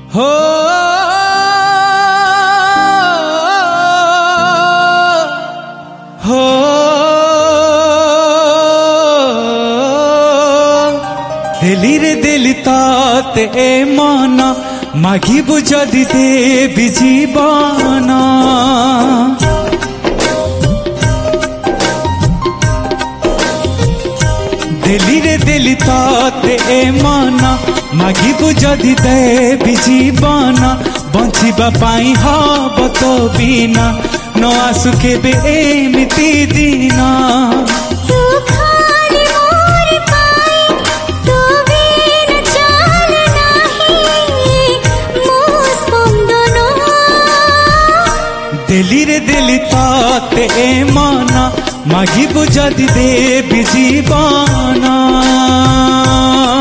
हो हो दिली रे दिली ताते ए माना मागी बुझा दी देवी जीवाना दिली रे दिली ताते ए माना मागी बुझा दी देवी जीवाना बंचिबा पाई हब तो बिना न आसु केबे एमिति दिना दिली रे दिली ताते ए माना मागी बुझा दी देवी जीवाना।